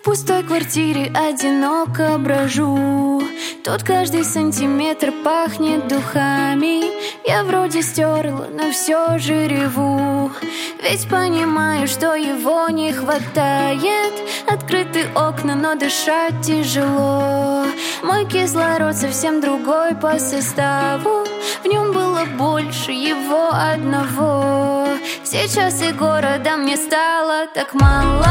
пустой квартире одиноко брожу. Тут каждый сантиметр пахнет духами. Я вроде стерла, но все же реву. Ведь понимаю, что его не хватает. Открыты окна, но дышать тяжело. Мой кислород совсем другой по составу. В нем было больше его одного. Сейчас и города мне стало так мало.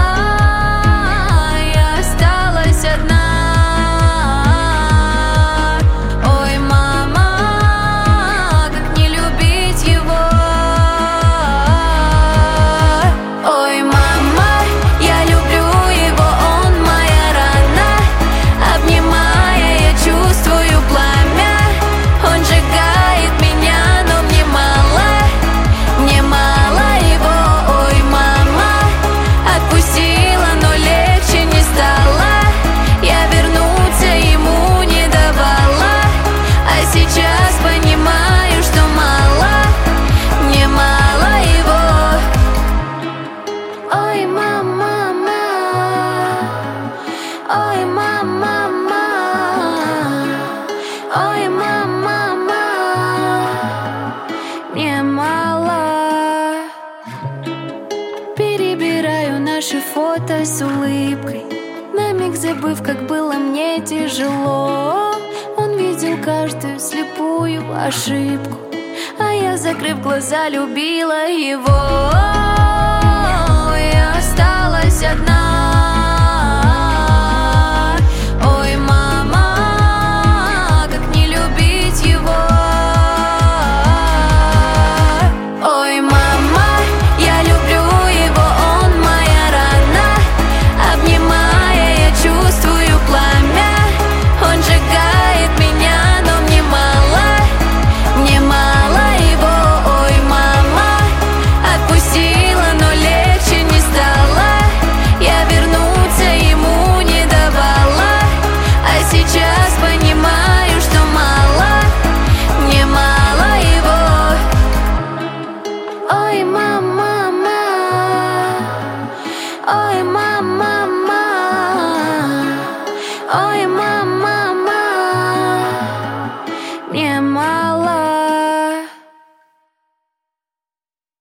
Я осталась одна. Ой, мама, как не любить его. Ой, мама, я люблю его, он моя рана. Обнимая, я чувствую пламя. Он сжигает меня, но мне мало его. Ой, мама, отпустила, но легче не стало. Я вернуться ему не давала, а сейчас понимаю, что мне мало его. Ой, мама, ой, мама, ой, мама, мне мало. Перебираю наши фото с улыбкой, на миг забыв, как было мне тяжело. Он видел каждую слепую ошибку, а я, закрыв глаза, любила его. Я осталась одна.